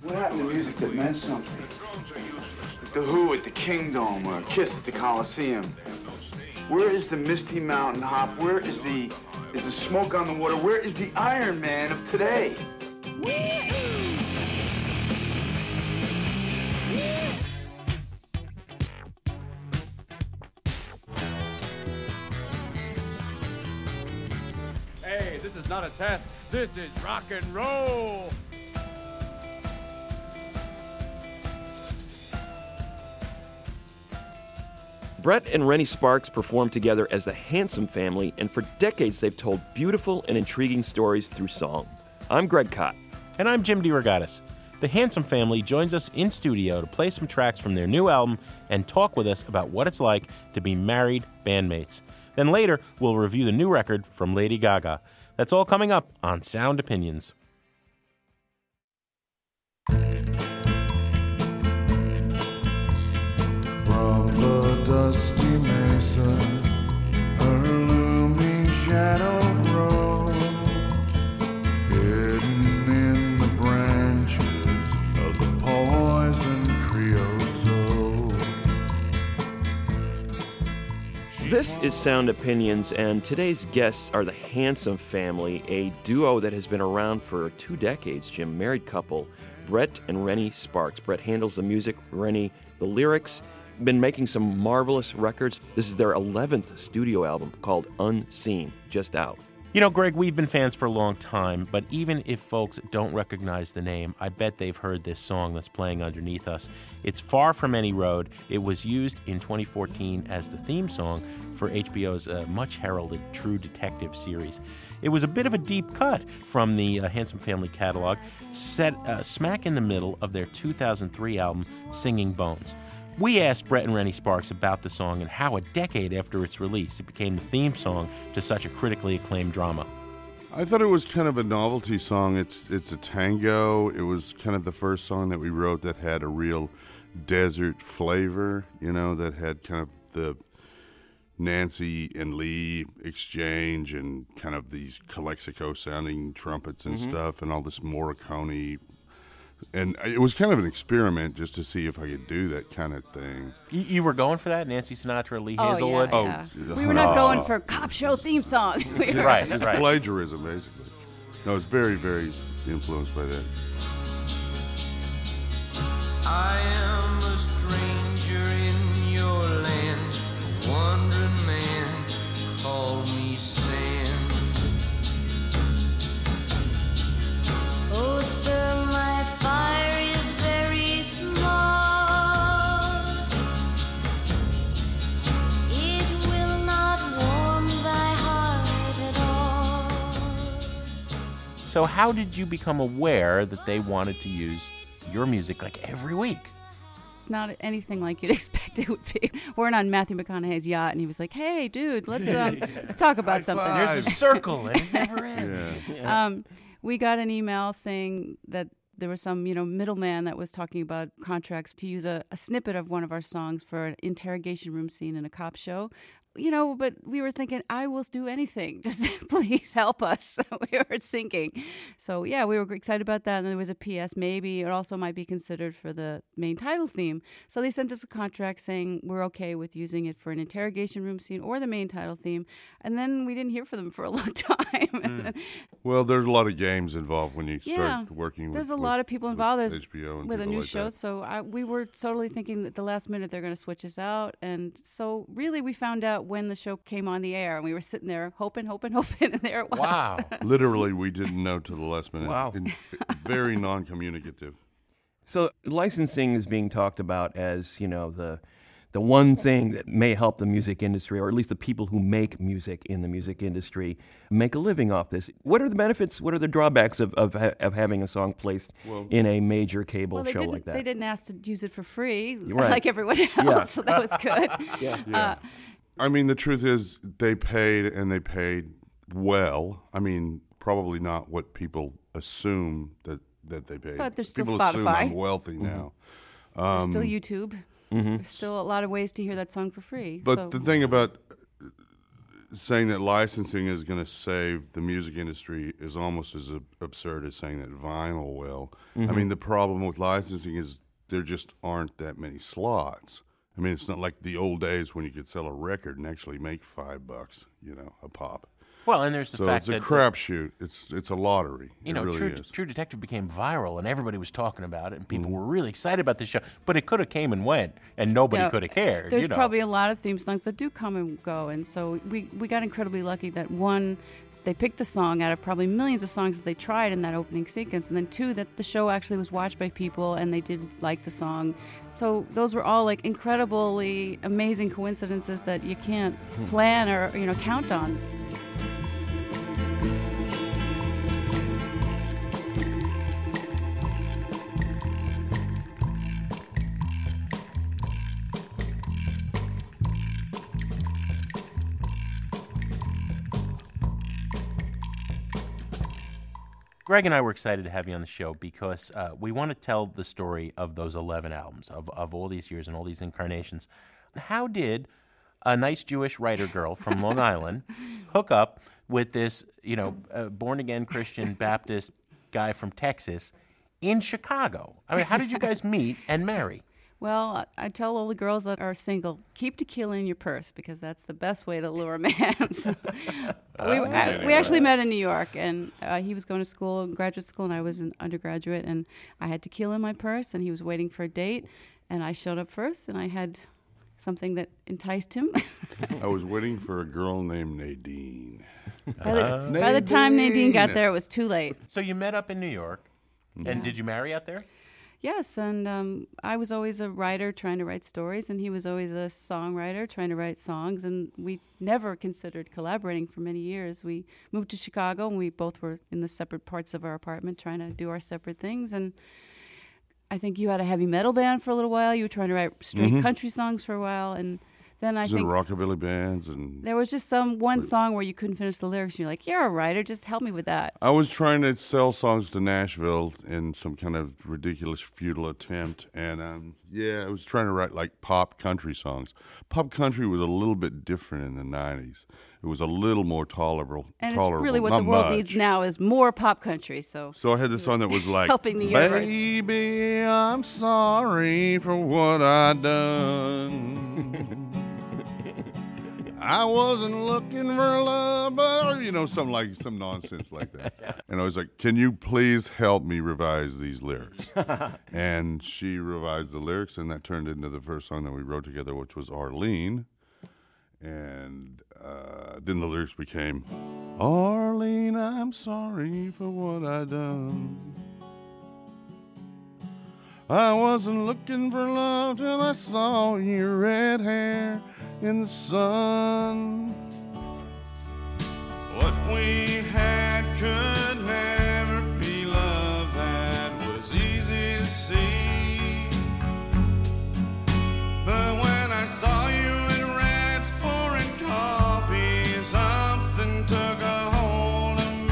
What happened to music that meant something? Like the Who at the Kingdom or Kiss at the Coliseum. Where is the Misty Mountain Hop? Where is the Smoke on the Water? Where is the Iron Man of today? Hey, this is not a test. This is rock and roll. Brett and Rennie Sparks performed together as the Handsome Family, and for decades they've told beautiful and intriguing stories through song. I'm Greg Kot. And I'm Jim DeRogatis. The Handsome Family joins us in studio to play some tracks from their new album and talk with us about what it's like to be married bandmates. Then later, we'll review the new record from Lady Gaga. That's all coming up on Sound Opinions. From the dusty mesa, her looming shadow grows, hidden in the branches of the poison creosote. This is Sound Opinions, and today's guests are the Handsome Family, a duo that has been around for 2 decades, Jim. Married couple, Brett and Rennie Sparks. Brett handles the music, Rennie the lyrics. Been making some marvelous records. This is their 11th studio album called Unseen, just out. You know, Greg, we've been fans for a long time, but even if folks don't recognize the name, I bet they've heard this song that's playing underneath us. It's Far From Any Road. It was used in 2014 as the theme song for HBO's much-heralded True Detective series. It was a bit of a deep cut from the Handsome Family catalog, set smack in the middle of their 2003 album, Singing Bones. We asked Brett and Rennie Sparks about the song and how a decade after its release, it became the theme song to such a critically acclaimed drama. I thought it was kind of a novelty song. It's a tango. It was kind of the first song that we wrote that had a real desert flavor, you know, that had kind of the Nancy and Lee exchange and kind of these Calexico sounding trumpets and stuff and all this Morricone. And it was kind of an experiment just to see if I could do that kind of thing. You were going for that? Nancy Sinatra, Lee Hazelwood? Yeah. We were not going for cop show theme song. Right. Plagiarism, basically. No, I was very, very influenced by that. I am a stranger in your land, a wandering man, call me Sam. Oh, sir, my fire is very small. It will not warm thy heart at all. So how did you become aware that they wanted to use your music like every week? It's not anything like you'd expect it would be. We're on Matthew McConaughey's yacht, and he was like, "Hey, dude, let's talk about something." There's a circle and it never ends. We got an email saying that there was some, middleman that was talking about contracts to use a snippet of one of our songs for an interrogation room scene in a cop show. But we were thinking, I will do anything. Just please help us. We were sinking. So, yeah, we were excited about that. And there was a PS, maybe it also might be considered for the main title theme. So they sent us a contract saying we're okay with using it for an interrogation room scene or the main title theme. And then we didn't hear from them for a long time. Well, there's a lot of games involved when you start working with there's a lot of people involved. There's HBO and with a new like show. that. So we were totally thinking that the last minute they're going to switch us out. And so really we found out when the show came on the air, and we were sitting there hoping, and there it was. Wow. Literally, we didn't know till the last minute. Wow. Very non-communicative. So licensing is being talked about as, the one thing that may help the music industry, or at least the people who make music in the music industry, make a living off this. What are the benefits? What are the drawbacks of having a song placed in a major cable show like that? They didn't ask to use it for free, Right. like everyone else, so that was good. Yeah. I mean, the truth is they paid, and they paid well. I mean, probably not what people assume that they paid. But there's still people Spotify. assume I'm wealthy now. There's still YouTube. There's still a lot of ways to hear that song for free. But the thing about saying that licensing is going to save the music industry is almost as absurd as saying that vinyl will. I mean, the problem with licensing is there just aren't that many slots. I mean, it's not like the old days when you could sell a record and actually make $5, a pop. Well, and there's the So fact it's a that crapshoot. It's a lottery. It really is. True Detective became viral, and everybody was talking about it, and people were really excited about the show. But it could have came and went, and nobody could have cared. There's probably a lot of theme songs that do come and go, and so we got incredibly lucky that one, they picked the song out of probably millions of songs that they tried in that opening sequence, and then two, that the show actually was watched by people and they did like the song. So those were all like incredibly amazing coincidences that you can't plan or count on. Greg and I were excited to have you on the show because we want to tell the story of those 11 albums, of all these years and all these incarnations. How did a nice Jewish writer girl from Long Island hook up with this, born-again Christian Baptist guy from Texas in Chicago? I mean, how did you guys meet and marry? Well, I tell all the girls that are single, keep tequila in your purse because that's the best way to lure a man. So we actually met in New York, and he was going to school, graduate school, and I was an undergraduate, and I had tequila in my purse, and he was waiting for a date, and I showed up first, and I had something that enticed him. I was waiting for a girl named Nadine. By the time Nadine got there, it was too late. So you met up in New York, and did you marry out there? Yes, and I was always a writer trying to write stories, and he was always a songwriter trying to write songs, and we never considered collaborating for many years. We moved to Chicago, and we both were in the separate parts of our apartment trying to do our separate things, and I think you had a heavy metal band for a little while. You were trying to write straight country songs for a while, and then I think rockabilly bands, and there was just one song where you couldn't finish the lyrics, and you're like, you're a writer, just help me with that. I was trying to sell songs to Nashville in some kind of ridiculous, futile attempt, and I was trying to write like pop country songs. Pop country was a little bit different in the 90s. It was a little more tolerable. And it's really what the world needs now is more pop country. So I had this song that was like, helping the universe. Baby, I'm sorry for what I done. I wasn't looking for love, but some nonsense like that. And I was like, can you please help me revise these lyrics? And she revised the lyrics, and that turned into the first song that we wrote together, which was Arlene. And then the lyrics became, Arlene, I'm sorry for what I done. I wasn't looking for love till I saw your red hair in the sun. What we had could never be love, that was easy to see. But when I saw you at Rats pouring coffee, something took a hold of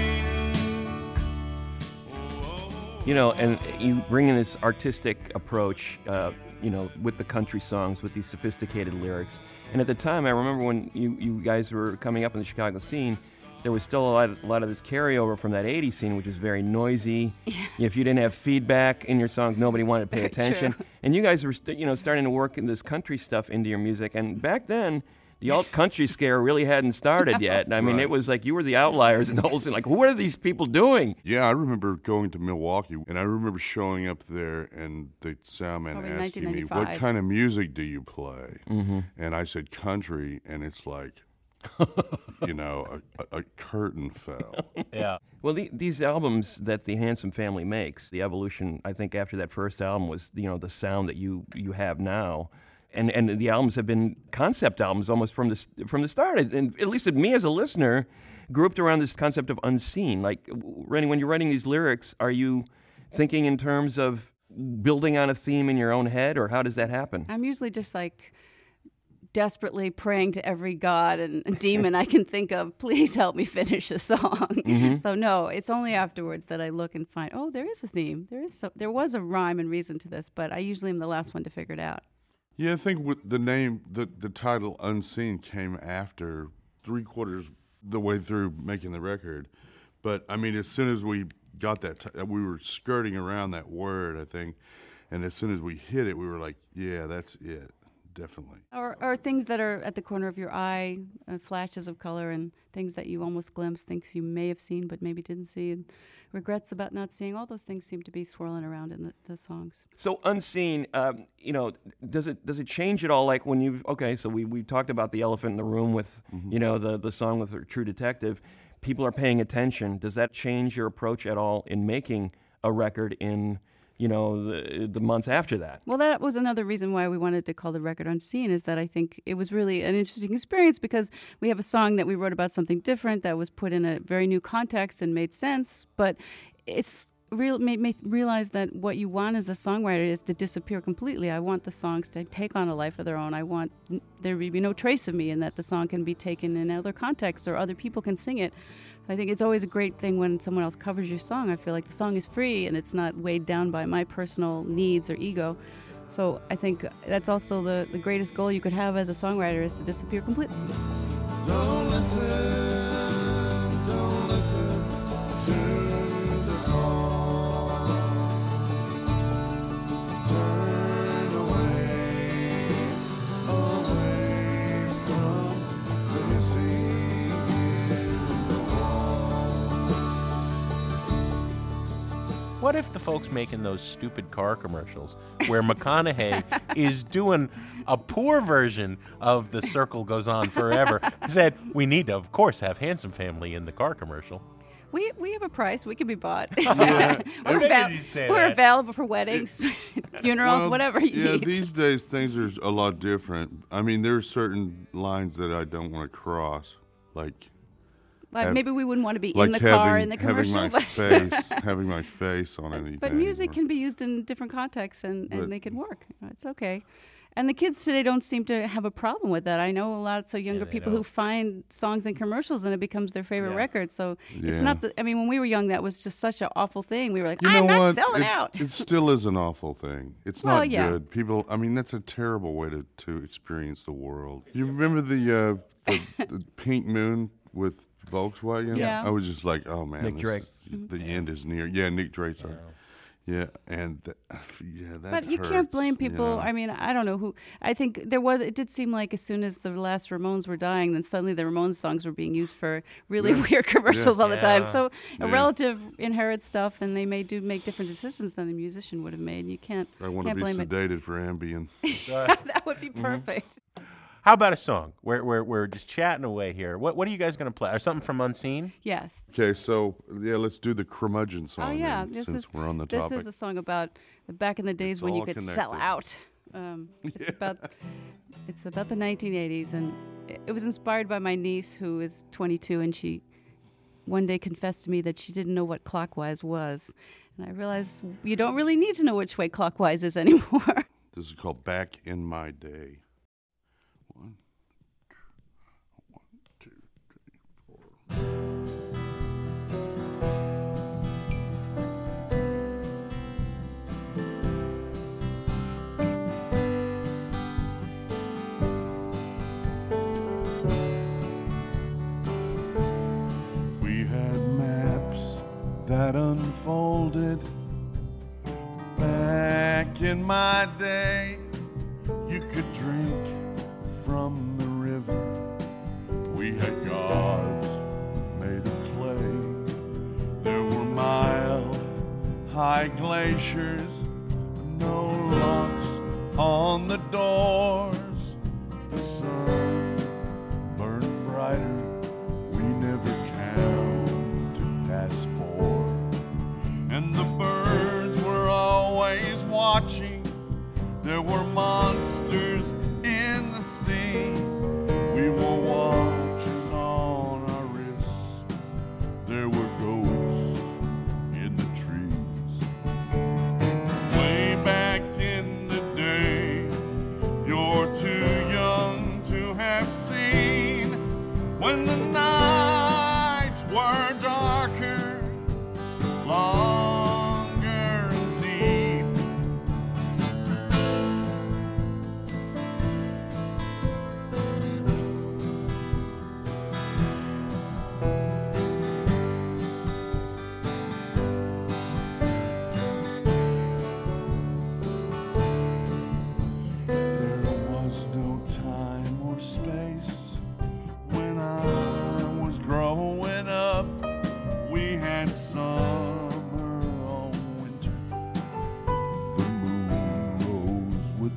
me. And you bring in this artistic approach, with the country songs, with these sophisticated lyrics. And at the time, I remember when you guys were coming up in the Chicago scene, there was still a lot of this carryover from that 80s scene, which was very noisy. If you didn't have feedback in your songs, nobody wanted to pay attention. True. And you guys were, starting to work in this country stuff into your music. And back then, the alt country scare really hadn't started yet. I mean, It was like you were the outliers in the whole scene. Like, what are these people doing? Yeah, I remember going to Milwaukee, and I remember showing up there, and the soundman Probably asking me, 1995. what kind of music do you play? And I said, country, and it's like, a curtain fell. Yeah. Well, these albums that the Handsome Family makes, the evolution, I think, after that first album was, the sound that you have now. And the albums have been concept albums almost from the start. And at least me as a listener, grouped around this concept of unseen. Like, Rennie, when you're writing these lyrics, are you thinking in terms of building on a theme in your own head, or how does that happen? I'm usually just like desperately praying to every god and demon I can think of, please help me finish a song. So no, it's only afterwards that I look and find, oh, there is a theme. There was a rhyme and reason to this, but I usually am the last one to figure it out. Yeah, I think with the name, the title Unseen came after 3/4 the way through making the record. But, I mean, as soon as we got that, we were skirting around that word, I think. And as soon as we hit it, we were like, yeah, that's it. Definitely. Or things that are at the corner of your eye, flashes of color and things that you almost glimpsed, things you may have seen but maybe didn't see, and regrets about not seeing. All those things seem to be swirling around in the songs. So Unseen, does it change at all? Like when you so we talked about the elephant in the room with the song with True Detective. People are paying attention. Does that change your approach at all in making a record in the months after that? Well, that was another reason why we wanted to call the record Unseen, is that I think it was really an interesting experience because we have a song that we wrote about something different that was put in a very new context and made sense, but it's made me realize that what you want as a songwriter is to disappear completely. I want the songs to take on a life of their own. I want there to be no trace of me, and that the song can be taken in other contexts or other people can sing it. I think it's always a great thing when someone else covers your song. I feel like the song is free and it's not weighed down by my personal needs or ego. So I think that's also the greatest goal you could have as a songwriter, is to disappear completely. Don't listen to the call. Turn away from the hissing. What if the folks making those stupid car commercials where McConaughey is doing a poor version of The Circle Goes On Forever said, we need to, of course, have Handsome Family in the car commercial? We have a price. We can be bought. Yeah. We're available for weddings, funerals, whatever you need. Yeah, these days things are a lot different. I mean, there are certain lines that I don't want to cross, like... maybe we wouldn't want to be like in the car in the commercial. Having my face on anything. But music can be used in different contexts, and they can work. It's okay. And the kids today don't seem to have a problem with that. I know lots of younger people who find songs in commercials and it becomes their favorite record. So it's not when we were young, that was just such an awful thing. We were like, I'm not selling out. It still is an awful thing. It's not good. People, I mean, that's a terrible way to experience the world. You remember the Pink Moon with Volkswagen? Yeah. I was just like, oh man, Nick Drake. The end is near. Yeah, Nick Drake. Sorry. Yeah, and that But you hurts, can't blame people. you know? I mean, I don't know who. I think it did seem like as soon as the last Ramones were dying, then suddenly the Ramones songs were being used for really weird commercials all the time. So a relative inherits stuff, and they make different decisions than the musician would have made. You can't. I want to be sedated for Ambien. That would be perfect. How about a song? We're just chatting away here. What are you guys going to play? Or something from Unseen? Yes. Okay, so let's do the Curmudgeon song. Oh yeah, then, since we're on the topic. This is a song about back in the days when you could sell out. It's about the 1980s, and it was inspired by my niece, who is 22, and she one day confessed to me that she didn't know what clockwise was, and I realized you don't really need to know which way clockwise is anymore. This is called Back in My Day. 1, 2, 3, 4. We had maps that unfolded back in my day. You could drink from the river. We had gods made of clay. There were mile-high glaciers, no locks on the doors. The sun burned brighter. We never counted past 4. And the birds were always watching. There were monsters in the sea. We wore watches on our wrists. There were ghosts in the trees. Way back in the day, you're too young to have seen when the nights were darker, longer and deep.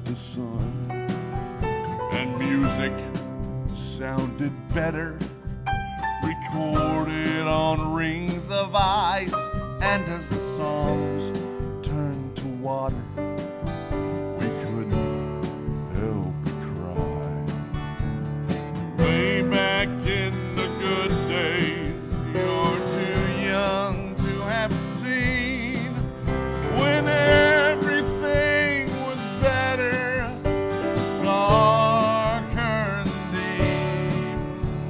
the sun, and music sounded better, recorded on rings of ice. And as the songs turned to water, we couldn't help but cry. Way back in the good days, you're too young to have seen, when everything was better, darker and deep.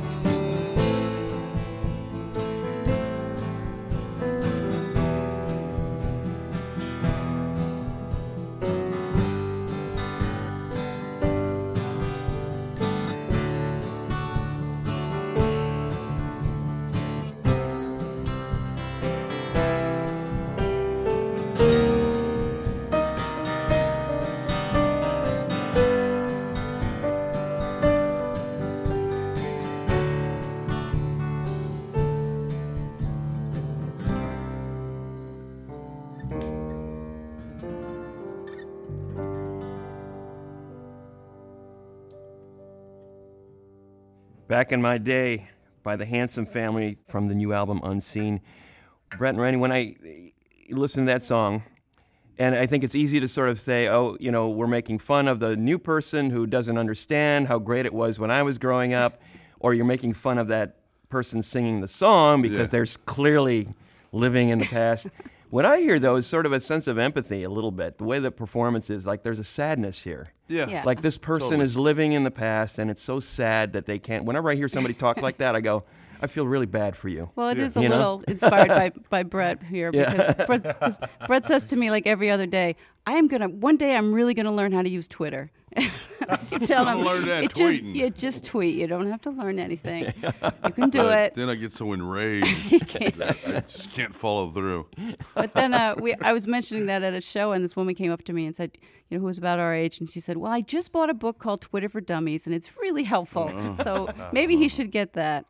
Back in My Day by the Handsome Family from the new album Unseen. Brett and Rennie, when I listen to that song, and I think it's easy to sort of say, oh, you know, we're making fun of the new person who doesn't understand how great it was when I was growing up, or you're making fun of that person singing the song because they're clearly living in the past. What I hear, though, is sort of a sense of empathy a little bit. The way the performance is, like there's a sadness here. Yeah. Like this person is living in the past, and it's so sad that they can't. Whenever I hear somebody talk like that, I go, I feel really bad for you. Well, it is a little inspired by Brett here, because Brett says to me like every other day, one day I'm really gonna learn how to use Twitter. You tell him, learn that tweeting. Just tweet. You don't have to learn anything. You can do it. Then I get so enraged. I just can't follow through. But then I was mentioning that at a show, and this woman came up to me and said, you know, who was about our age, and she said, well, I just bought a book called Twitter for Dummies, and it's really helpful. So maybe he should get that.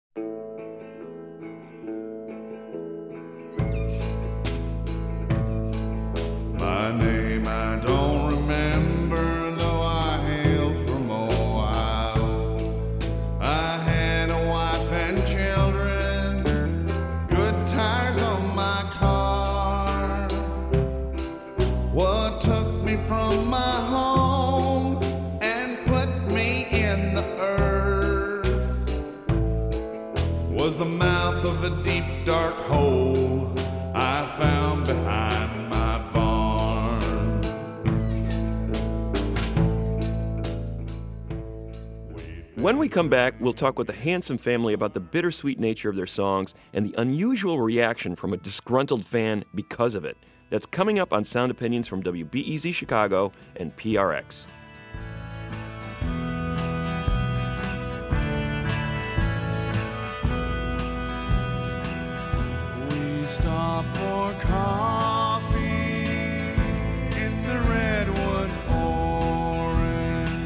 My name I don't remember, though I hail from Ohio. I had a wife and children, good tires on my car. What took me from my home and put me in the earth was the mouth of a deep dark hole I found behind my barn. When we come back, we'll talk with the Handsome Family about the bittersweet nature of their songs and the unusual reaction from a disgruntled fan because of it. That's coming up on Sound Opinions from WBEZ Chicago and PRX. We stop for coffee in the redwood forest.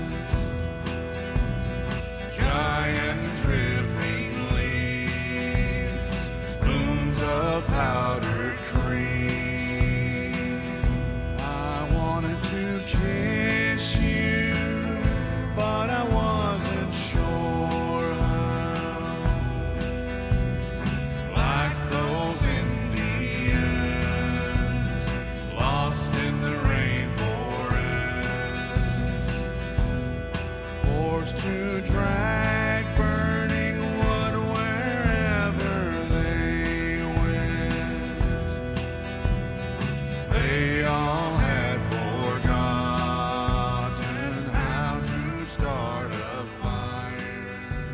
Giant dripping leaves, spoons of powdered cream. I wanted to kiss you, but I wasn't sure how. Like those Indians lost in the rainforest, forced to drag burning wood wherever they went. They all had forgotten how to start a fire.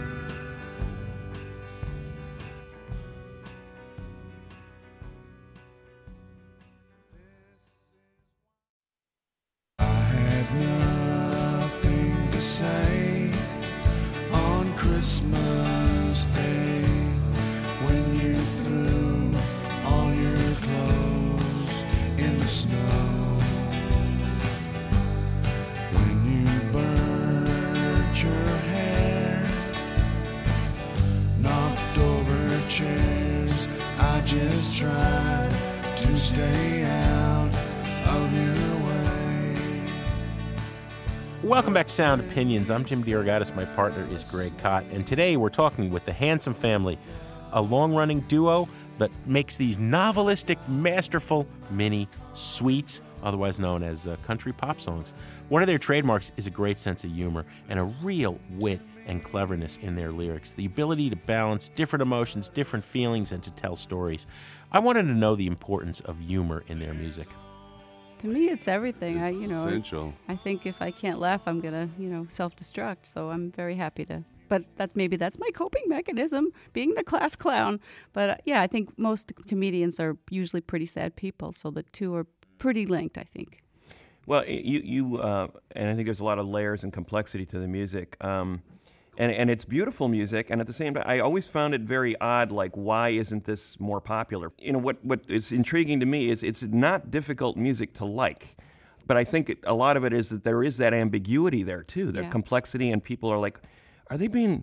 I had nothing to say on Christmas Day when you threw all your clothes in the snow. When you burnt your hair, knocked over chairs, I just tried to stay out of your way. Welcome back to Sound Opinions. I'm Jim DeRogatis. My partner is Greg Kot. And today we're talking with the Handsome Family, a long-running duo that makes these novelistic, masterful mini suites, otherwise known as country pop songs. One of their trademarks is a great sense of humor and a real wit and cleverness in their lyrics, the ability to balance different emotions, different feelings, and to tell stories. I wanted to know the importance of humor in their music. To me, it's everything. Essential. I think if I can't laugh, I'm gonna, self-destruct. So I'm very happy to. But that's my coping mechanism, being the class clown. But yeah, I think most comedians are usually pretty sad people, so the two are pretty linked, I think. Well, you and I think there's a lot of layers and complexity to the music. And it's beautiful music, and at the same time, I always found it very odd, like, why isn't this more popular? What is intriguing to me is it's not difficult music to like, but I think a lot of it is that there is that ambiguity there, too, that complexity, and people are like, are they being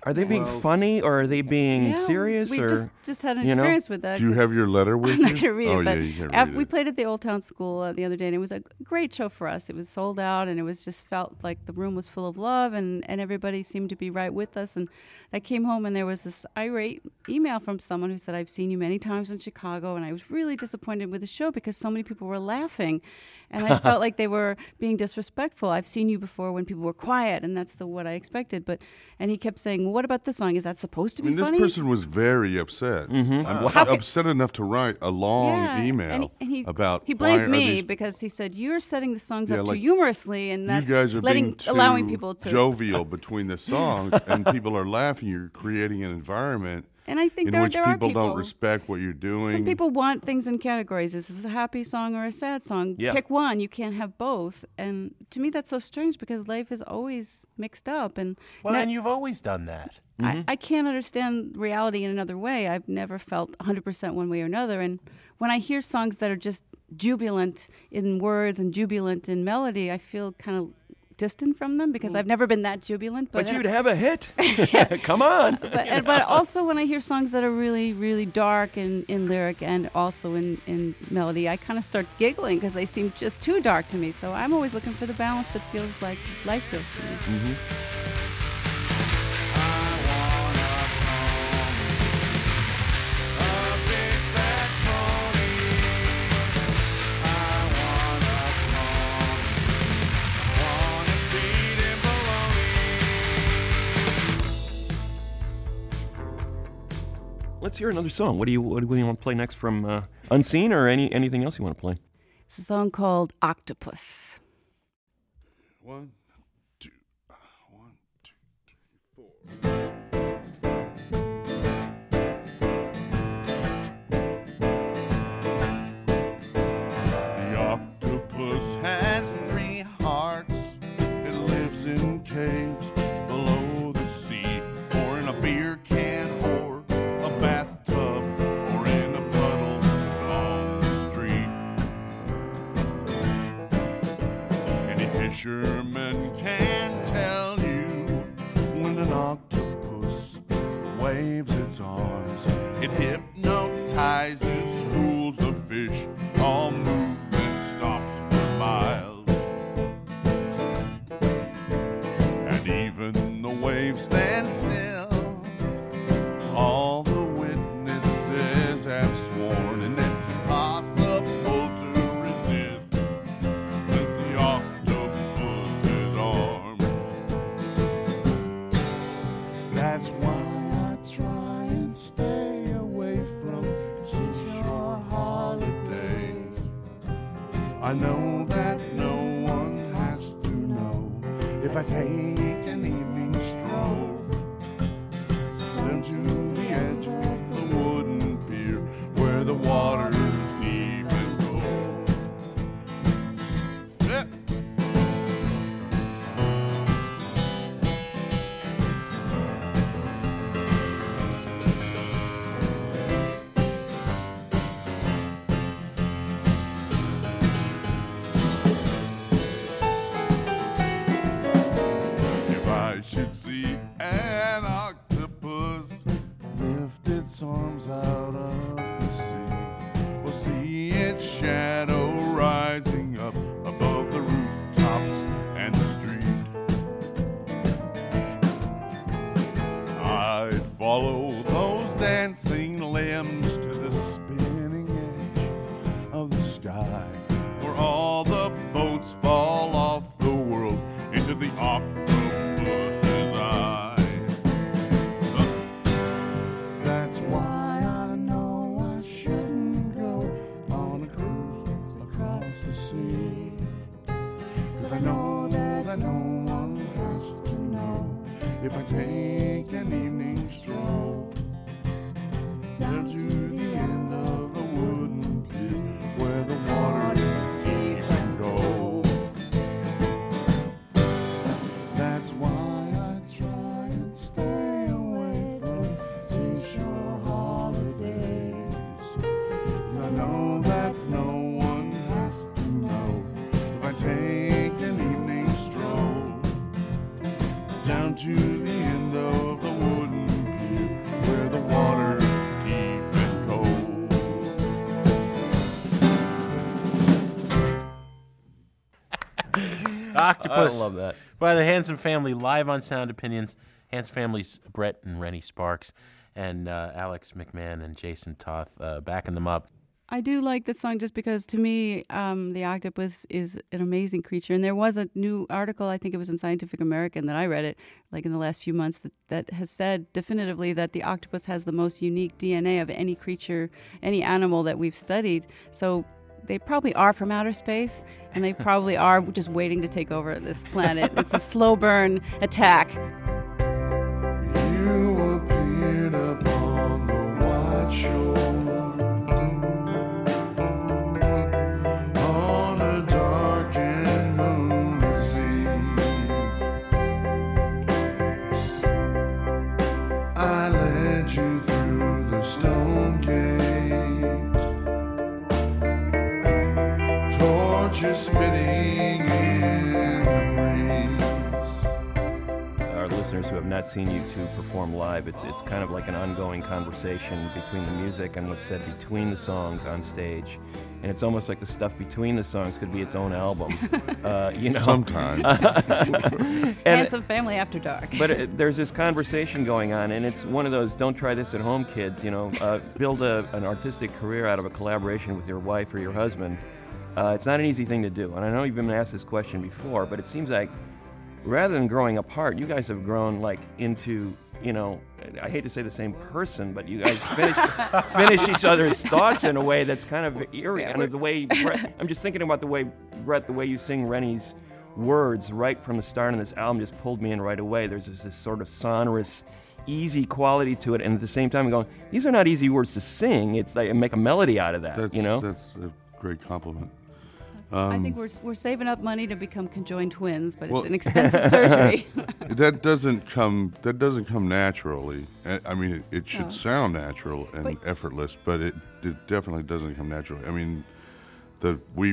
funny, or are they being serious? We or just had an experience with that. Do you have your letter with I'm you? not going to read it, but you can't read we it. played at the Old Town School the other day, and it was a great show for us. It was sold out, and it was just felt like the room was full of love, and everybody seemed to be right with us. And I came home, and there was this irate email from someone who said, I've seen you many times in Chicago, and I was really disappointed with the show because so many people were laughing. And I felt like they were being disrespectful. I've seen you before when people were quiet, and that's what I expected. And he kept saying, well, what about this song? Is that supposed to be funny? This person was very upset. Upset enough to write a long email about he blamed me because he said, you're setting the songs up too like, humorously, and that's you guys are being allowing too people to jovial between the songs, and people are laughing. You're creating an environment and I think in there which are people don't respect what you're doing. Some people want things in categories. Is this a happy song or a sad song? Yeah. Pick one. You can't have both. And to me, that's so strange because life is always mixed up. And and you've always done that. I can't understand reality in another way. I've never felt 100% one way or another. And when I hear songs that are just jubilant in words and jubilant in melody, I feel kind of distant from them because I've never been that jubilant. But you'd have a hit. Come on. But also when I hear songs that are really, really dark in lyric and also in melody, I kind of start giggling because they seem just too dark to me. So I'm always looking for the balance that feels like life feels to me. Mm-hmm. Let's hear another song. What do you want to play next from Unseen, or anything else you want to play? It's a song called Octopus. 1, 2, 1, 2, 3, 4. The octopus has 3 hearts. It lives in caves below the sea, or in a beer can, or a bathtub, or in a puddle on the street. Any fisherman can tell you when an octopus waves its arms, it hypnotizes schools of fish. All movement stops for miles, and even the waves stand still. All the witnesses have sworn, and it's impossible to resist with the octopus's arms. That's why I try and stay away from seashore holidays. I know that no one has to know if I take an evening stroll down to the edge of the wooden pier where the water's deep and cold. Yeah. If I should see an octopus lift its arms out of the sea, or see its shadow rising up above the rooftops and the streets, all the boats fall off the world into the octopus's eye. That's why I know I shouldn't go on a cruise across the sea. 'Cause I know that no one has to know if I take an evening stroll down to the end of the wooden pier where the water is deep and cold. That's why I try and stay away from seashore holidays. I know that no one has to know if I take an evening stroll down to the end of the wooden pier where the water's deep and cold. Octopus. I love that. By the Handsome Family, live on Sound Opinions. Handsome Family's Brett and Rennie Sparks and Alex McMahon and Jason Toth backing them up. I do like this song just because, to me, the octopus is an amazing creature. And there was a new article, I think it was in Scientific American, that I read it, like in the last few months, that has said definitively that the octopus has the most unique DNA of any creature, any animal that we've studied. So they probably are from outer space, and they probably are just waiting to take over this planet. It's a slow burn attack. You appeared upon the white shore on a dark and moonless eve. I led you through the stone gate, torches spitting in the breeze. Our listeners who have not seen you two perform live, it's kind of like an ongoing conversation between the music and what's said between the songs on stage. And it's almost like the stuff between the songs could be its own album, you know. Sometimes. Handsome Family After Dark. But there's this conversation going on, and it's one of those don't try this at home, kids. You know, build an artistic career out of a collaboration with your wife or your husband. It's not an easy thing to do. And I know you've been asked this question before, but it seems like rather than growing apart, you guys have grown like into, you know, I hate to say the same person, but you guys finish each other's thoughts in a way that's kind of eerie. And the way I'm just thinking about the way, Brett, the way you sing Rennie's words right from the start of this album just pulled me in right away. There's this sort of sonorous, easy quality to it, and at the same time I'm going, these are not easy words to sing. It's like make a melody out of that. That's, you know. That's a great compliment. I think we're saving up money to become conjoined twins, but it's an expensive surgery. That doesn't come naturally. I mean, it should sound natural and effortless, but it definitely doesn't come naturally. I mean, we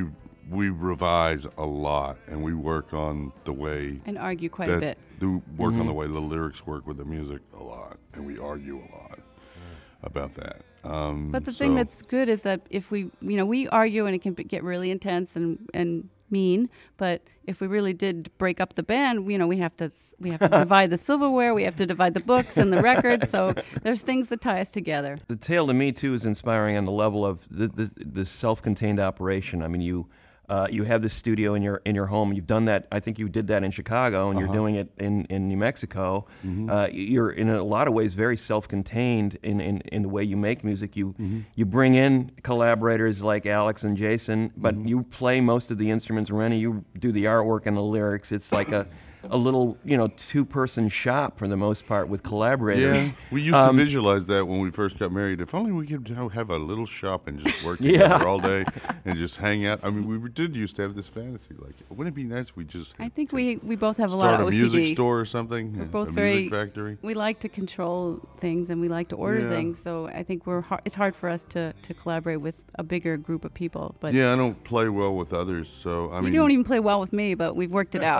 revise a lot, and we work on the way and argue quite a bit. Work on the way the lyrics work with the music a lot, and we argue a lot about that. But the thing that's good is that if we argue and it can get really intense and mean, but if we really did break up the band, you know, we have to divide the silverware, we have to divide the books and the records, so there's things that tie us together. The tale to me too is inspiring on the level of the self-contained operation. I mean, you have this studio in your home. You've done that. I think you did that in Chicago, and you're doing it in New Mexico. Mm-hmm. You're in a lot of ways very self-contained in the way you make music. You bring in collaborators like Alex and Jason, but you play most of the instruments. Rennie, you do the artwork and the lyrics. It's like a little, you know, two-person shop for the most part with collaborators. Yeah, we used to visualize that when we first got married. If only we could have a little shop and just work together all day and just hang out. I mean, we did used to have this fantasy. Like, wouldn't it be nice if we just I think we both have a lot of OCD. Start a music store or something. We're both music factory. We like to control things and we like to order things. So I think it's hard for us to collaborate with a bigger group of people. But yeah, I don't play well with others, so I mean. You don't even play well with me, but we've worked it out.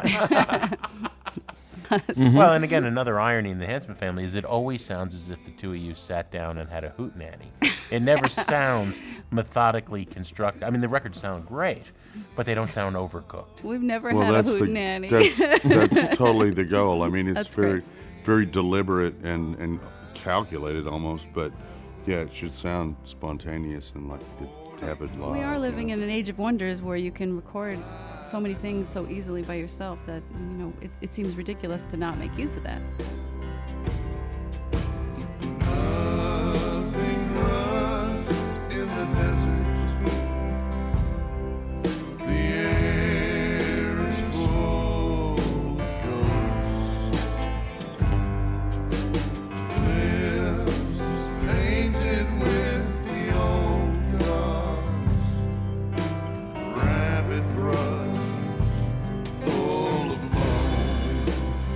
Well, and again, another irony in the Handsome Family is it always sounds as if the two of you sat down and had a hootenanny. It never sounds methodically constructed. I mean, the records sound great, but they don't sound overcooked. We've never had a hootenanny. That's totally the goal. I mean, it's very deliberate and calculated almost, but yeah, it should sound spontaneous and like it have it live. We are living you know. in an age of wonders where you can record so many things so easily by yourself that, it seems ridiculous to not make use of that. Nothing runs in the desert. The air is full of ghosts. Lips painted with the old gods. Rabbit blood full of bone.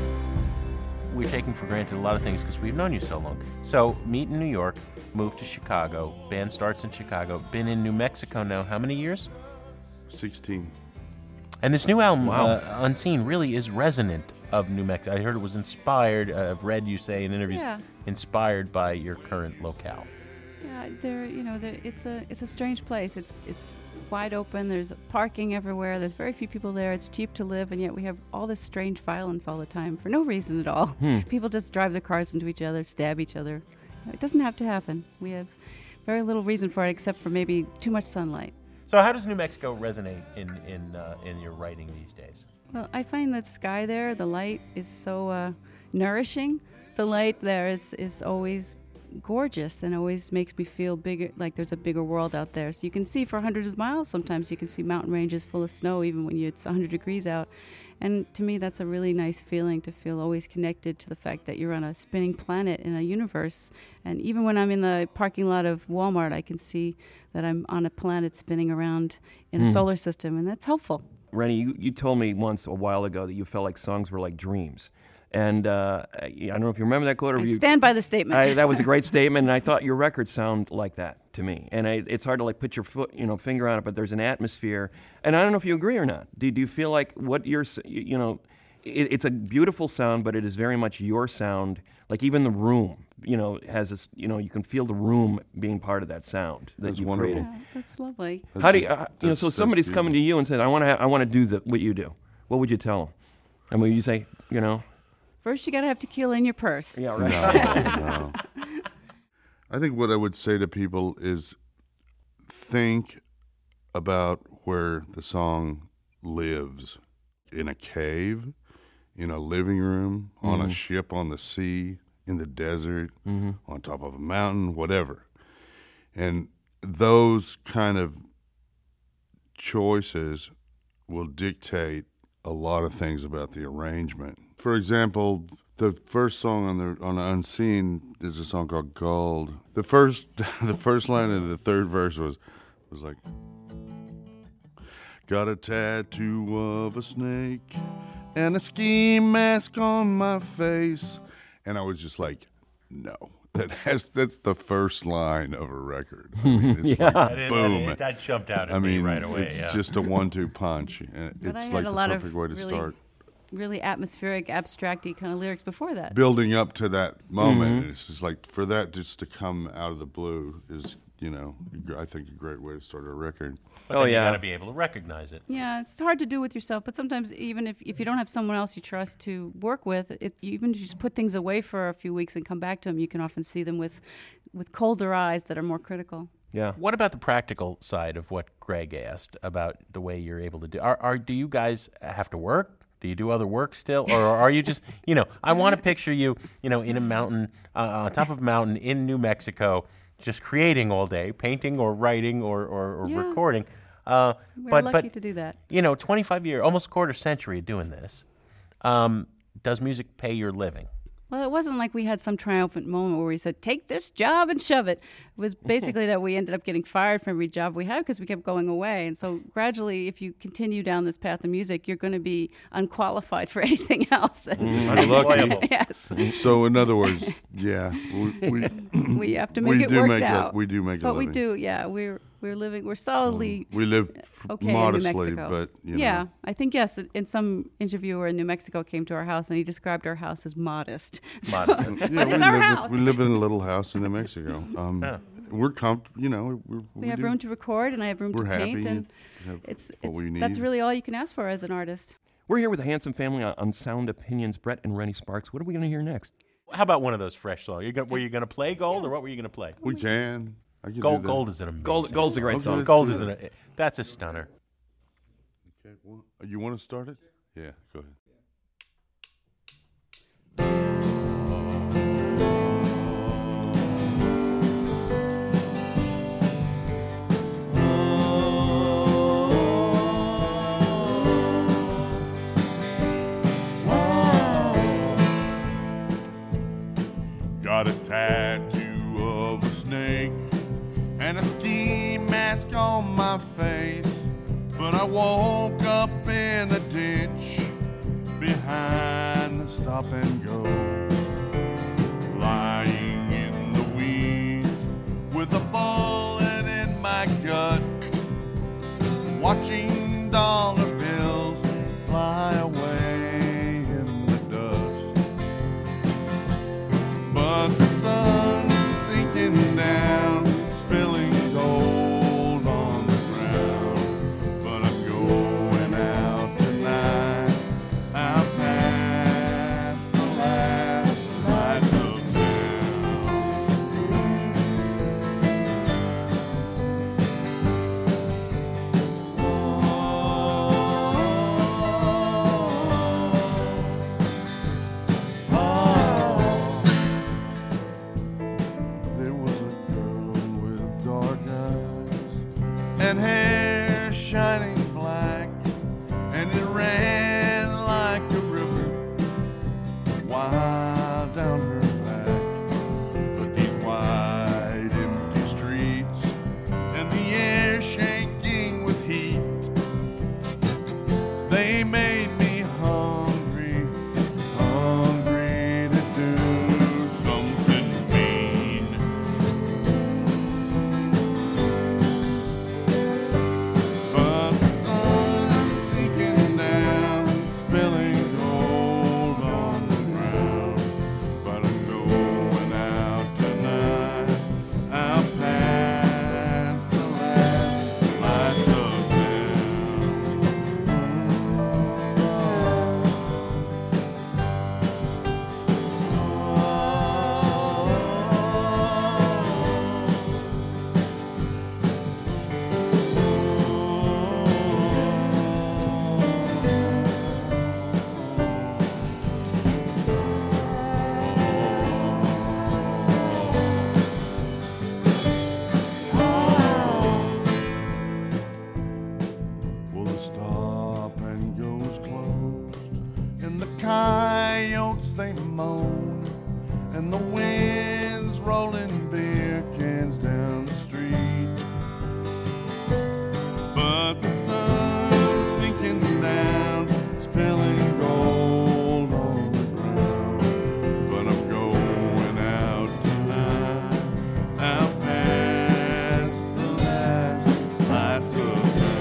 We're taking for granted a lot of things because we've known you so long. So, meet in New York, move to Chicago, band starts in Chicago, been in New Mexico now how many years? 16. And this new album, Unseen, really is resonant of New Mexico. I heard it was inspired, I've read you say in interviews, Yeah. inspired by your current locale. Yeah, it's a strange place. It's wide open. There's parking everywhere. There's very few people there. It's cheap to live, and yet we have all this strange violence all the time for no reason at all. People just drive their cars into each other, stab each other. It doesn't have to happen. We have very little reason for it, except for maybe too much sunlight. So how does New Mexico resonate in your writing these days? Well, I find that sky there, the light is so nourishing. The light there is always gorgeous and always makes me feel bigger, like there's a bigger world out there. So you can see for hundreds of miles. Sometimes you can see mountain ranges full of snow, even when it's 100 degrees out. And to me, that's a really nice feeling, to feel always connected to the fact that you're on a spinning planet in a universe. And even when I'm in the parking lot of Walmart, I can see that I'm on a planet spinning around in a solar system, and that's helpful. Rennie, you told me once a while ago that you felt like songs were like dreams. And I don't know if you remember that quote. Or I stand by the statement. That was a great statement, and I thought your records sound like that to me. And it's hard to like put your finger on it, but there's an atmosphere. And I don't know if you agree or not. Do you feel like what you're, it's a beautiful sound, but it is very much your sound. Like even the room, has this, you can feel the room being part of that sound that That's you wonderful. created. Yeah, that's lovely. How do you, That's- so that's somebody's coming to beautiful. you and said, I want to do what you do. What would you tell them? And would you say, First, you got to have tequila in your purse. yeah, right. No. I think what I would say to people is think about where the song lives. In a cave, in a living room, on a ship on the sea, in the desert, on top of a mountain, whatever. And those kind of choices will dictate a lot of things about the arrangement. For example, the first song on Unseen is a song called Gold. The first line of the third verse was like, got a tattoo of a snake and a ski mask on my face. And I was just like, no. That's the first line of a record. I mean, it's like, boom. That jumped out at I me mean, right away. it's just a 1-2 punch. And But I it's had like a the lot perfect of way to start. really atmospheric, abstract-y kind of lyrics before that. Building up to that moment, it's just like for that just to come out of the blue is, I think a great way to start a record. But Oh, then you yeah. got to be able to recognize it. Yeah, it's hard to do with yourself, but sometimes even if you don't have someone else you trust to work with, even if you just put things away for a few weeks and come back to them, you can often see them with colder eyes that are more critical. Yeah. What about the practical side of what Greg asked about the way you're able to do? Do you guys have to work? Do you do other work still, or are you just, I want to picture you, in a mountain, on top of a mountain in New Mexico, just creating all day, painting or writing or Yeah. recording. We're But lucky to do that. 25 years, almost a quarter century of doing this. Does music pay your living? Well, it wasn't like we had some triumphant moment where we said, take this job and shove it. It was basically that we ended up getting fired from every job we had because we kept going away. And so gradually, if you continue down this path of music, you're going to be unqualified for anything else. Unemployable. Yes. So in other words, yeah, We have to make we it do work make out. we do make a But living. we do, yeah. We're living, we're solidly We live okay in modestly, New Mexico. but yeah, I think yes. In some interviewer in New Mexico came to our house and he described our house as modest. So- Modest. but Yeah, it's our house. we live in a little house in New Mexico. We're comfortable, We have room to record and I have room We're to happy paint, and have it's what we that's need. really all you can ask for as an artist. We're here with the Handsome Family on Sound Opinions, Brett and Rennie Sparks. What are we going to hear next? How about one of those fresh songs? Were you going to play Gold, or what were you going to play? We can. I can Gold, do that. Gold is an amazing Gold's a great Okay. song. Gold is that's a stunner. Okay, well, you want to start it? Yeah, go ahead. Got a tattoo of a snake and a ski mask on my face, but I woke up in a ditch behind the stop and go, lying in the weeds with a bullet in my gut, watching dollar bills fly away in the dust. But the sun's sinking down, spilling gold on the ground. But I'm going out tonight, out past the last lights of There was a girl with dark eyes and hair shining black, and it ran like a river wild down her back. But these wide, empty streets and the air shaking with heat, they made me hungry, hungry to do something mean. But the sun's sinking down, spilling gold on the ground. But I'm going out tonight, out past the last lights of Well, the stop and go's closed, and the coyotes they moan, and the wind's rolling beer cans down the street. But the sun's sinking down, spilling gold on the ground. But I'm going out tonight, out past the last lights of town.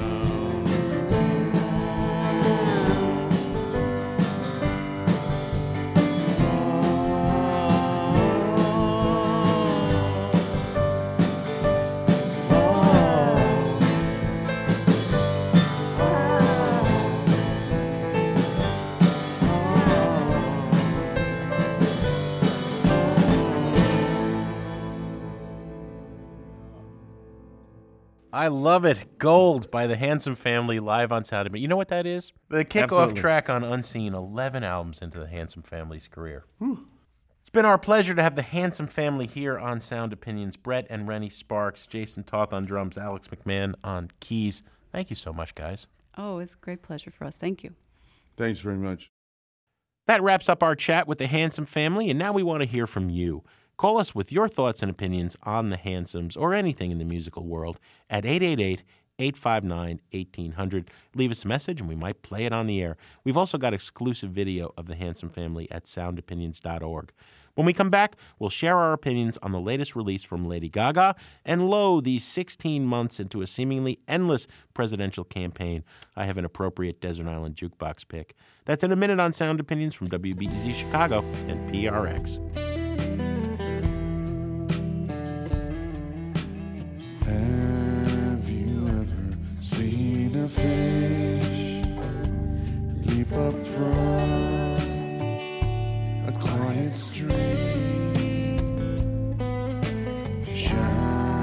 I love it. Gold by the Handsome Family live on Sound of It. You know what that is? The kickoff Absolutely. track on Unseen, 11 albums into the Handsome Family's career. It's been our pleasure to have the Handsome Family here on Sound Opinions. Brett and Rennie Sparks, Jason Toth on drums, Alex McMahon on keys. Thank you so much, guys. Oh, it's a great pleasure for us. Thank you. Thanks very much. That wraps up our chat with the Handsome Family, and now we want to hear from you. Call us with your thoughts and opinions on the Handsomes or anything in the musical world at 888-859-1800. Leave us a message and we might play it on the air. We've also got exclusive video of the Handsome Family at soundopinions.org. When we come back, we'll share our opinions on the latest release from Lady Gaga, and lo, these 16 months into a seemingly endless presidential campaign, I have an appropriate Desert Island Jukebox pick. That's in a minute on Sound Opinions from WBEZ Chicago and PRX. Have you ever seen a fish leap up from a quiet stream, shine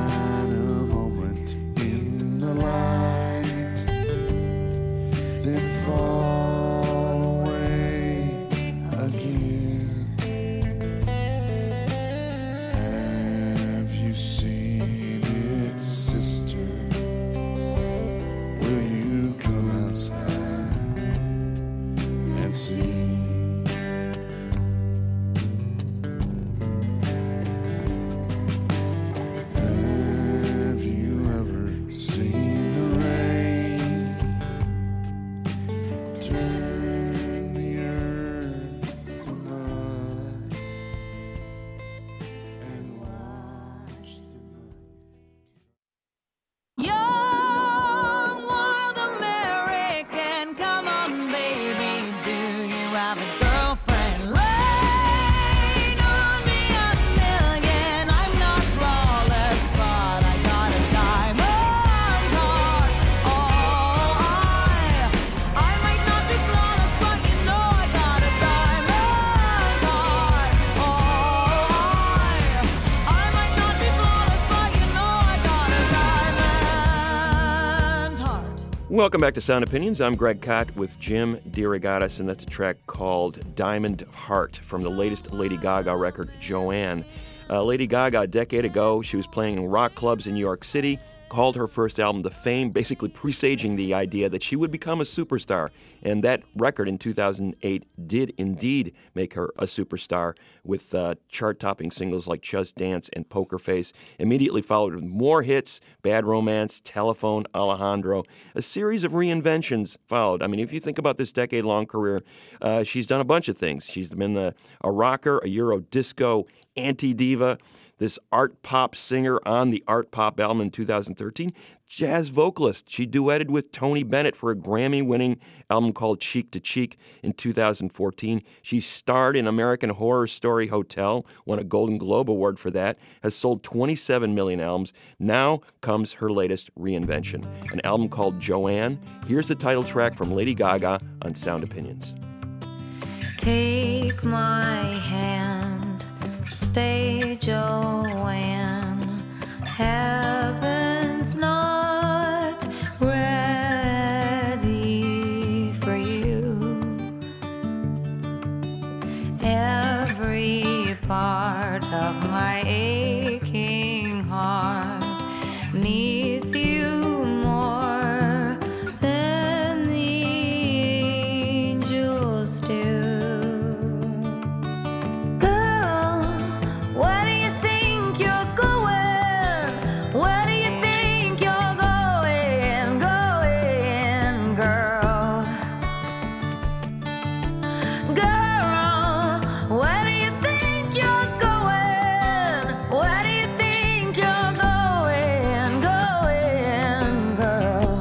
then fall away again. Have you seen it, sister? Will you come outside and see? Have you ever seen the rain turn the earth to mud and watch the Young, wild American, come on, baby, do you have a girlfriend? Lean on me a million. I'm not flawless, but I got a diamond heart. Oh, I might not be flawless, but you know I got a diamond heart. Oh, I might not be flawless, but you know I got a diamond heart. Welcome back to Sound Opinions. I'm Greg Kot with Jim DeRogatis, and that's a track called Diamond Heart from the latest Lady Gaga record, Joanne. Lady Gaga, a decade ago, she was playing in rock clubs in New York City, called her first album The Fame, basically presaging the idea that she would become a superstar. And that record in 2008 did indeed make her a superstar with chart-topping singles like Just Dance and Poker Face. Immediately followed with more hits, Bad Romance, Telephone, Alejandro. A series of reinventions followed. I mean, if you think about this decade-long career, she's done a bunch of things. She's been a rocker, a Euro disco, anti-diva, this art pop singer on the art pop album in 2013, jazz vocalist. She duetted with Tony Bennett for a Grammy-winning album called Cheek to Cheek in 2014. She starred in American Horror Story Hotel, won a Golden Globe Award for that, has sold 27 million albums. Now comes her latest reinvention, an album called Joanne. Here's the title track from Lady Gaga on Sound Opinions. Take my hand, stay Joanne. Heaven's not ready for you. Every part of my aching heart needs you more than the angels do. Girl, where do you think you're going? Where do you think you're going, girl? Girl, where do you think you're going? Where do you think you're going, girl?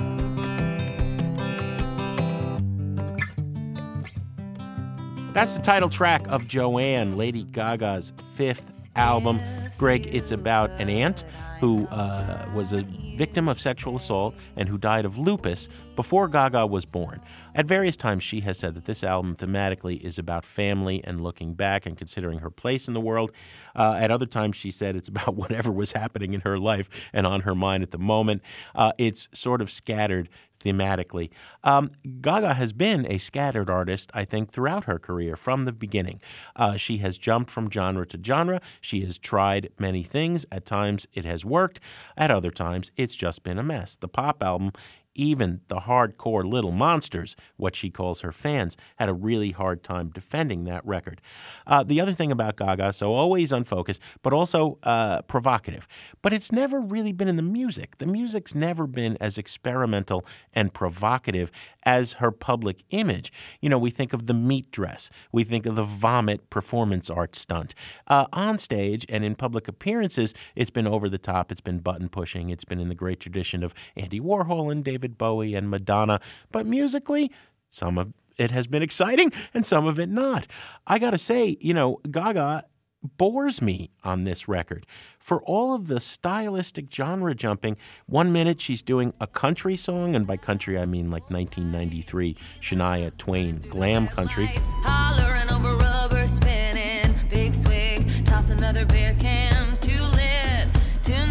That's the title track of Joanne, Lady Gaga's fifth album. Greg, it's about an aunt who was a victim of sexual assault and who died of lupus before Gaga was born. At various times, she has said that this album thematically is about family and looking back and considering her place in the world. At other times, she said it's about whatever was happening in her life and on her mind at the moment. It's sort of scattered thematically. Gaga has been a scattered artist, I think, throughout her career from the beginning. She has jumped from genre to genre. She has tried many things. At times it has worked. At other times it's just been a mess. The pop album, even the hardcore Little Monsters, what she calls her fans, had a really hard time defending that record. The other thing about Gaga, so always unfocused, but also provocative. But it's never really been in the music. The music's never been as experimental and provocative as her public image. You know, we think of the meat dress. We think of the vomit performance art stunt. On stage and in public appearances, it's been over the top. It's been button pushing. It's been in the great tradition of Andy Warhol and David Bowie and Madonna. But musically, some of it has been exciting and some of it not. I got to say, you know, Gaga bores me on this record. For all of the stylistic genre jumping, 1 minute she's doing a country song, and by country I mean like 1993 Shania Twain glam country. Hollering over rubber, spinning, big swig, toss another beer can, too lit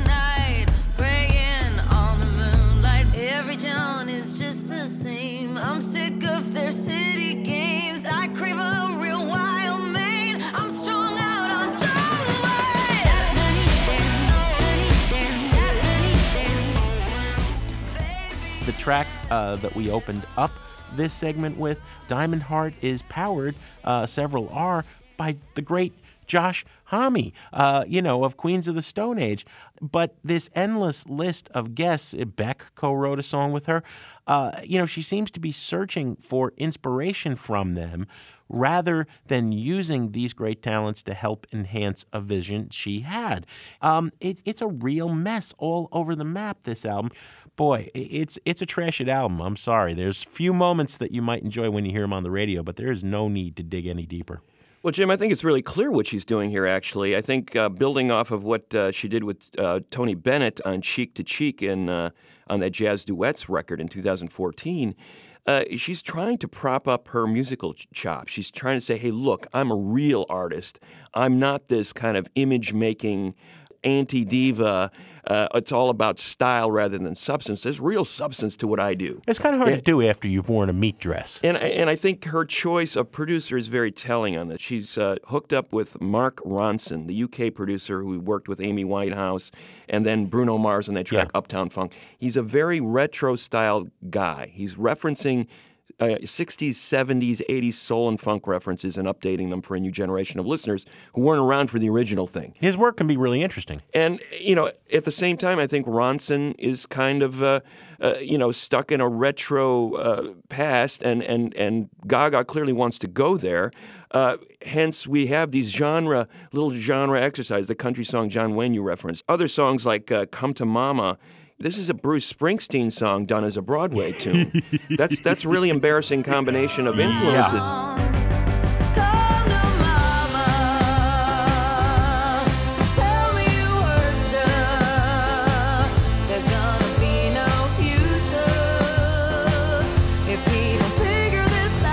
tonight, praying on the moonlight. Every John is just the same. that we opened up this segment with. Diamond Heart is powered, several are, by the great Josh Homme, of Queens of the Stone Age. But this endless list of guests, Beck co-wrote a song with her, she seems to be searching for inspiration from them rather than using these great talents to help enhance a vision she had. It's a real mess all over the map, this album. Boy, it's a trashed album. I'm sorry. There's few moments that you might enjoy when you hear them on the radio, but there is no need to dig any deeper. Well, Jim, I think it's really clear what she's doing here, actually. I think building off of what she did with Tony Bennett on Cheek to Cheek on that Jazz Duets record in 2014, she's trying to prop up her musical chops. She's trying to say, hey, look, I'm a real artist. I'm not this kind of image-making anti-diva. It's all about style rather than substance. There's real substance to what I do. It's kind of hard to do after you've worn a meat dress. And I think her choice of producer is very telling on this. She's hooked up with Mark Ronson, the UK producer who worked with Amy Winehouse and then Bruno Mars on that track Uptown Funk. He's a very retro-styled guy. He's referencing 60s, 70s, 80s soul and funk references and updating them for a new generation of listeners who weren't around for the original thing. His work can be really interesting. And, at the same time, I think Ronson is kind of, stuck in a retro past, and Gaga clearly wants to go there. Hence, we have these little genre exercises, the country song John Wayne you referenced. Other songs like Come to Mama. This is a Bruce Springsteen song done as a Broadway tune. That's a really embarrassing combination of influences. Come to mama, tell me you hurt ya. There's gonna be no future if we don't figure this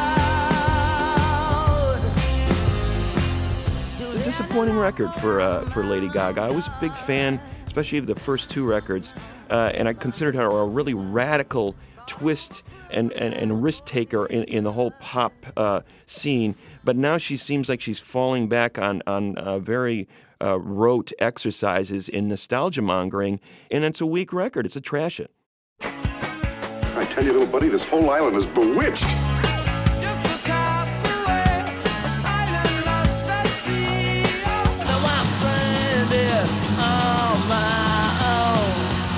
out. It's a disappointing record for Lady Gaga. I was a big fan, especially of the first two records, and I considered her a really radical twist and risk taker in the whole pop scene. But now she seems like she's falling back on very rote exercises in nostalgia mongering, and it's a weak record. It's a trash it. I tell you, little buddy, this whole island is bewitched. Just across the way, island lost at sea. Now I'm stranded on my own.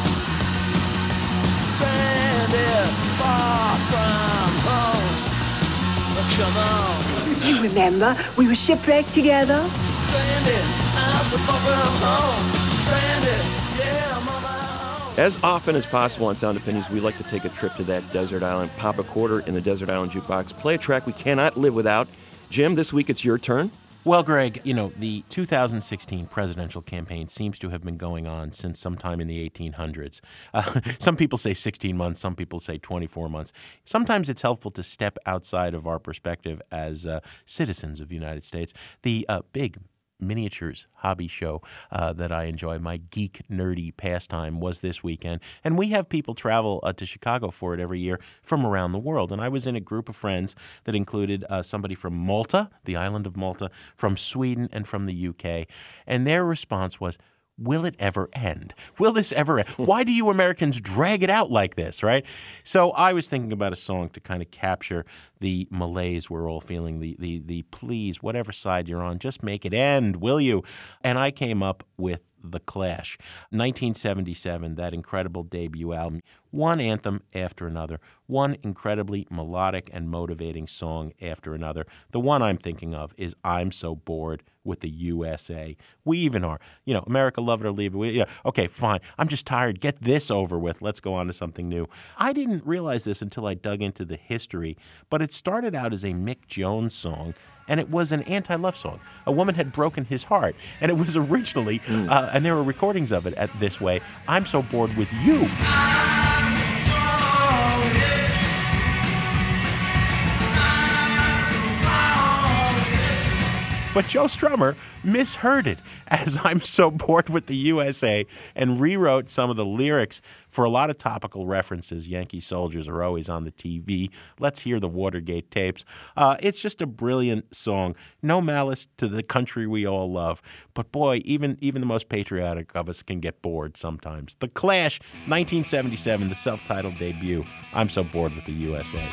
Stranded far from home. Come on. You remember, we were shipwrecked together. Stranded, I'm so far from home. Stranded, yeah, I'm on my own. As often as possible on Sound Opinions, we like to take a trip to that desert island, pop a quarter in the desert island jukebox, play a track we cannot live without. Jim, this week it's your turn. Well, Greg, the 2016 presidential campaign seems to have been going on since sometime in the 1800s. Some people say 16 months, some people say 24 months. Sometimes it's helpful to step outside of our perspective as citizens of the United States. The big miniatures hobby show that I enjoy, my geek nerdy pastime, was this weekend, and we have people travel to Chicago for it every year from around the world. And I was in a group of friends that included somebody from Malta, the island of Malta, from Sweden, and from the UK, and their response was, will it ever end? Will this ever end? Why do you Americans drag it out like this, right? So I was thinking about a song to kind of capture the malaise we're all feeling, the please, whatever side you're on, just make it end, will you? And I came up with The Clash. 1977, that incredible debut album. One anthem after another. One incredibly melodic and motivating song after another. The one I'm thinking of is I'm So Bored with the USA. We even are. America, love it or leave it. Okay, fine. I'm just tired. Get this over with. Let's go on to something new. I didn't realize this until I dug into the history, but it started out as a Mick Jones song, and it was an anti-love song. A woman had broken his heart, and it was originally, and there were recordings of it this way, I'm so bored with you. But Joe Strummer misheard it as I'm so bored with the USA and rewrote some of the lyrics for a lot of topical references. Yankee soldiers are always on the TV. Let's hear the Watergate tapes. It's just a brilliant song. No malice to the country we all love. But boy, even the most patriotic of us can get bored sometimes. The Clash, 1977, the self-titled debut. I'm so bored with the USA.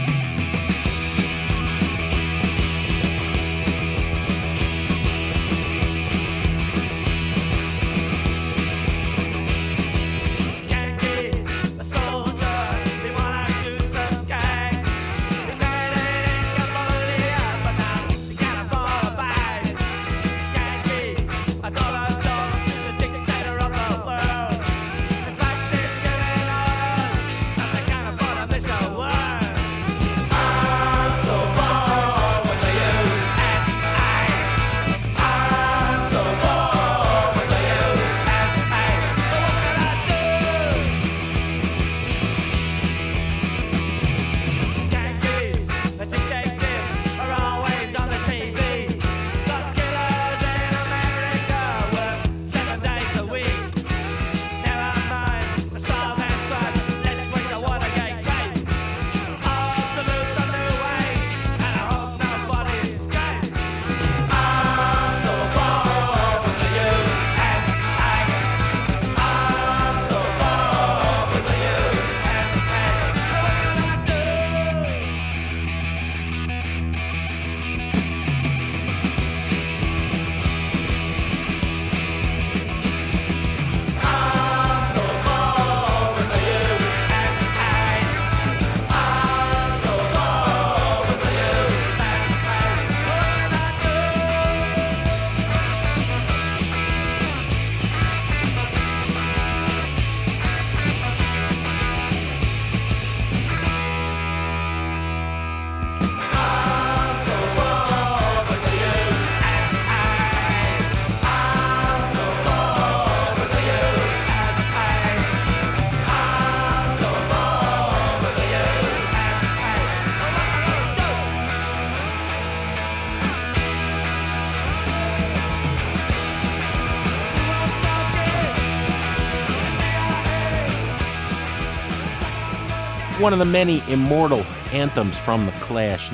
One of the many immortal anthems from The Clash,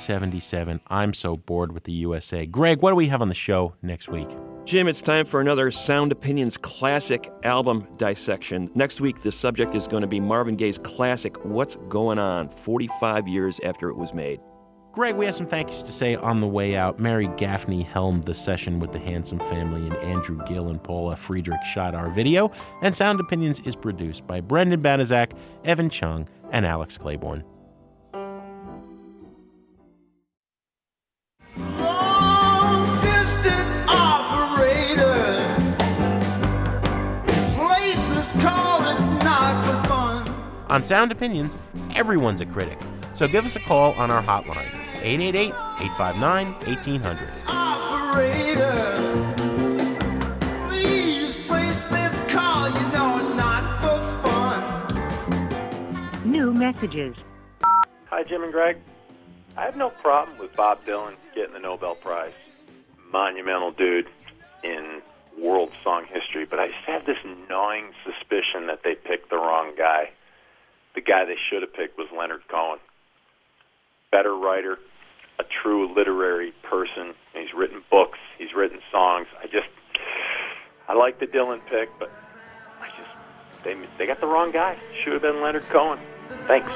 1977, I'm so bored with the USA. Greg, what do we have on the show next week? Jim, it's time for another Sound Opinions classic album dissection. Next week, the subject is going to be Marvin Gaye's classic, What's Going On, 45 years after it was made. Greg, we have some thank yous to say on the way out. Mary Gaffney helmed the session with the Handsome Family, and Andrew Gill and Paula Friedrich shot our video. And Sound Opinions is produced by Brendan Banaszak, Evan Chung, and Alex Claiborne. Long distance operator, placeless call, it's not for fun. On Sound Opinions, everyone's a critic. So give us a call on our hotline, 888-859-1800. Operator, please place this call, you know it's not for fun. New messages. Hi, Jim and Greg. I have no problem with Bob Dylan getting the Nobel Prize. Monumental dude in world song history, but I just have this gnawing suspicion that they picked the wrong guy. The guy they should have picked was Leonard Cohen. Better writer, a true literary person. He's written books, he's written songs. I like the Dylan pick, but they got the wrong guy. Should have been Leonard Cohen. Thanks.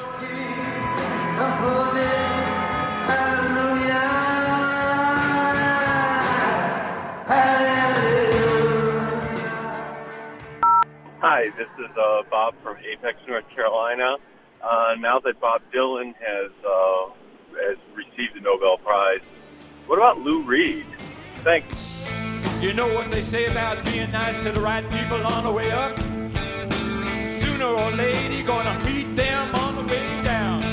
Hi, this is Bob from Apex, North Carolina. Now that Bob Dylan has received the Nobel Prize, what about Lou Reed? Thanks. You know what they say about being nice to the right people on the way up? Sooner or later, you're gonna meet them on the way down.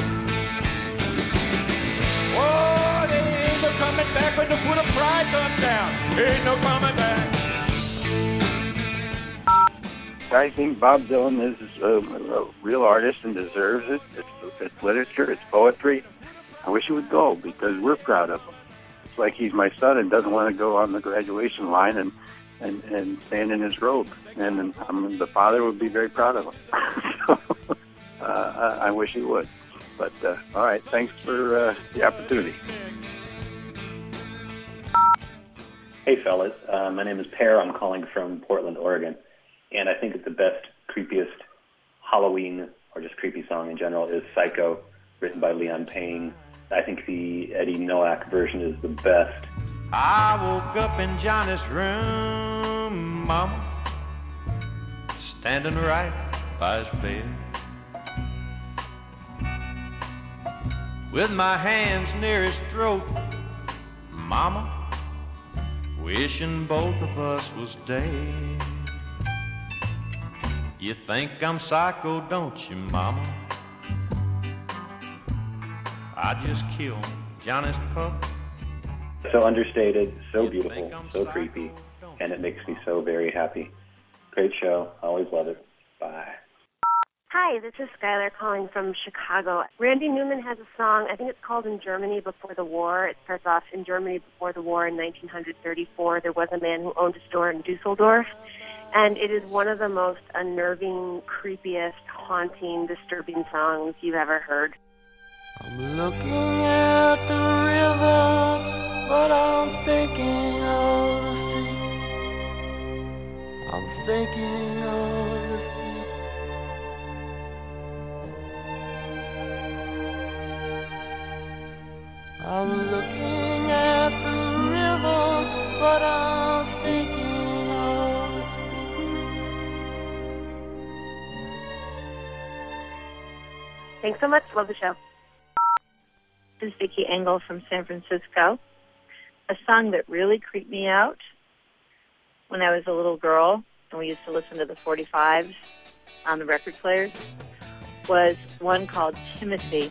Oh, there ain't no coming back when the foot of pride comes down. Ain't no coming back. I think Bob Dylan is a real artist and deserves it. It's literature, it's poetry. I wish he would go because we're proud of him. looks like he's my son and doesn't want to go on the graduation line and stand in his robe. And the father would be very proud of him. So, I wish he would. But, all right, thanks for the opportunity. Hey, fellas. My name is Per. I'm calling from Portland, Oregon. And I think that the best, creepiest Halloween, or just creepy song in general, is Psycho, written by Leon Payne. I think the Eddie Noack version is the best. I woke up in Johnny's room, Mama, standing right by his bed, with my hands near his throat, Mama, wishing both of us was dead. You think I'm psycho, don't you, Mama? I just killed Johnny's pup. So understated, so beautiful, so creepy, and it makes me so very happy. Great show. Always love it. Bye. Hi, this is Skylar calling from Chicago. Randy Newman has a song, I think it's called In Germany Before the War. It starts off, in Germany before the war in 1934, there was a man who owned a store in Dusseldorf. And it is one of the most unnerving, creepiest, haunting, disturbing songs you've ever heard. I'm looking at the river, but I'm thinking of the sea. I'm thinking of the sea. I'm looking at the river, but I'm thinking of the sea. Thanks so much. Love the show. This is Vicki Engel from San Francisco. A song that really creeped me out when I was a little girl, and we used to listen to the 45s on the record players, was one called Timothy.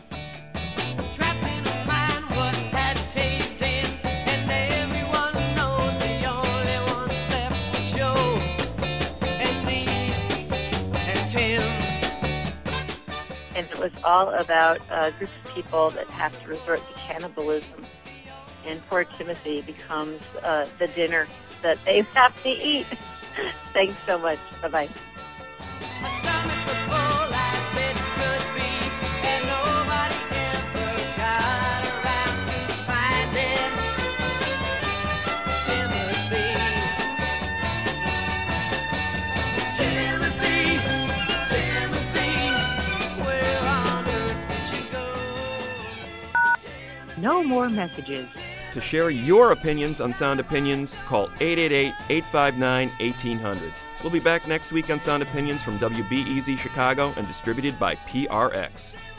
And it was all about a group of people that have to resort to cannibalism. And poor Timothy becomes the dinner that they have to eat. Thanks so much. Bye-bye. No more messages. To share your opinions on Sound Opinions, call 888-859-1800. We'll be back next week on Sound Opinions from WBEZ Chicago and distributed by PRX.